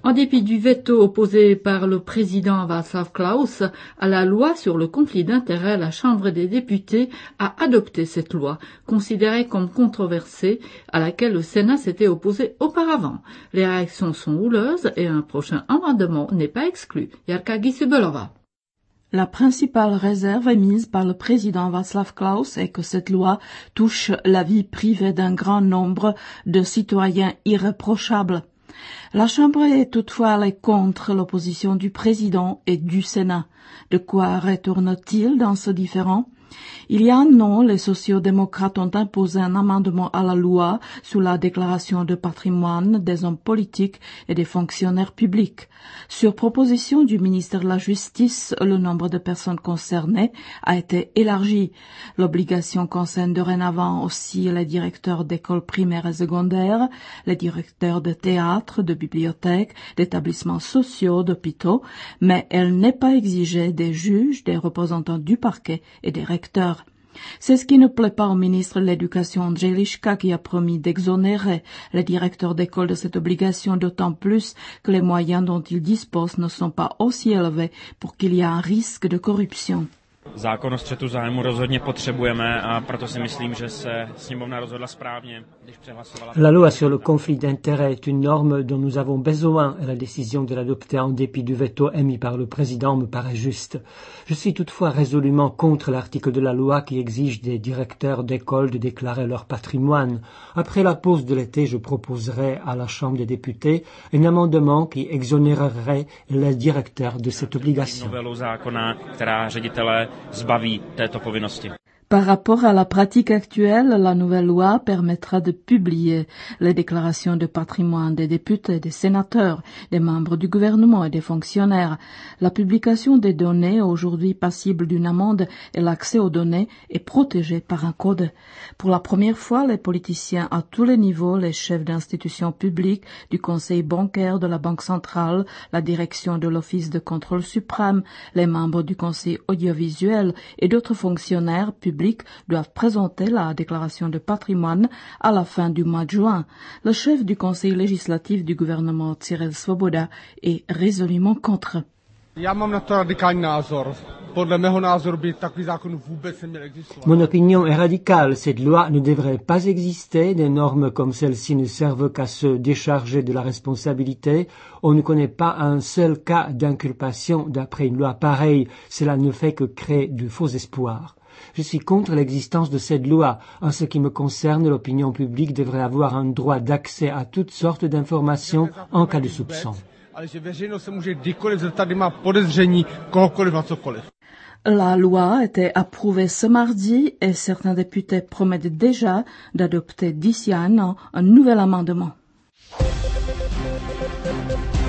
En dépit du veto opposé par le président Václav Klaus à la loi sur le conflit d'intérêts, la Chambre des députés a adopté cette loi, considérée comme controversée, à laquelle le Sénat s'était opposé auparavant. Les réactions sont houleuses et un prochain amendement n'est pas exclu. Jarka Gisubelova. La principale réserve émise par le président Václav Klaus est que cette loi touche la vie privée d'un grand nombre de citoyens irréprochables. La Chambre est toutefois allée contre l'opposition du président et du Sénat. De quoi retourne-t-il dans ce différend? Il y a un an, les sociaux-démocrates ont imposé un amendement à la loi sur la déclaration de patrimoine des hommes politiques et des fonctionnaires publics. Sur proposition du ministère de la Justice, le nombre de personnes concernées a été élargi. L'obligation concerne dorénavant aussi les directeurs d'écoles primaires et secondaires, les directeurs de théâtre, de bibliothèques, d'établissements sociaux, d'hôpitaux, mais elle n'est pas exigée des juges, des représentants du parquet et des recteurs. C'est ce qui ne plaît pas au ministre de l'Éducation Andrzej Liška qui a promis d'exonérer les directeurs d'école de cette obligation, d'autant plus que les moyens dont ils disposent ne sont pas aussi élevés pour qu'il y ait un risque de corruption. Zákon o střetu zájmu rozhodně potřebujeme a proto si myslím, že se sněmovna rozhodla správně, když přehlasovala. La loi sur le conflit d'intérêts est une norme dont nous avons besoin et la décision de l'adopter en dépit du veto émis par le président me paraît juste. Je suis toutefois résolument contre l'article de la loi qui exige des directeurs d'école de déclarer leur patrimoine. Après la pause de l'été, je proposerai à la Chambre des députés un amendement qui exonérerait les directeurs de cette obligation. Novelu zákona, která ředitele zbaví této povinnosti. Par rapport à la pratique actuelle, la nouvelle loi permettra de publier les déclarations de patrimoine des députés, des sénateurs, des membres du gouvernement et des fonctionnaires. La publication des données, aujourd'hui passible d'une amende, et l'accès aux données est protégé par un code. Pour la première fois, les politiciens à tous les niveaux, les chefs d'institutions publiques, du conseil bancaire, de la Banque centrale, la direction de l'Office de contrôle suprême, les membres du conseil audiovisuel et d'autres fonctionnaires publics doivent présenter la déclaration de patrimoine à la fin du mois de juin. Le chef du conseil législatif du gouvernement, Cyril Svoboda, est résolument contre. Mon opinion est radicale. Cette loi ne devrait pas exister. Des normes comme celle-ci ne servent qu'à se décharger de la responsabilité. On ne connaît pas un seul cas d'inculpation d'après une loi pareille. Cela ne fait que créer de faux espoirs. Je suis contre l'existence de cette loi. En ce qui me concerne, l'opinion publique devrait avoir un droit d'accès à toutes sortes d'informations en cas de soupçon. La loi a été approuvée ce mardi et certains députés promettent déjà d'adopter d'ici à un an un nouvel amendement.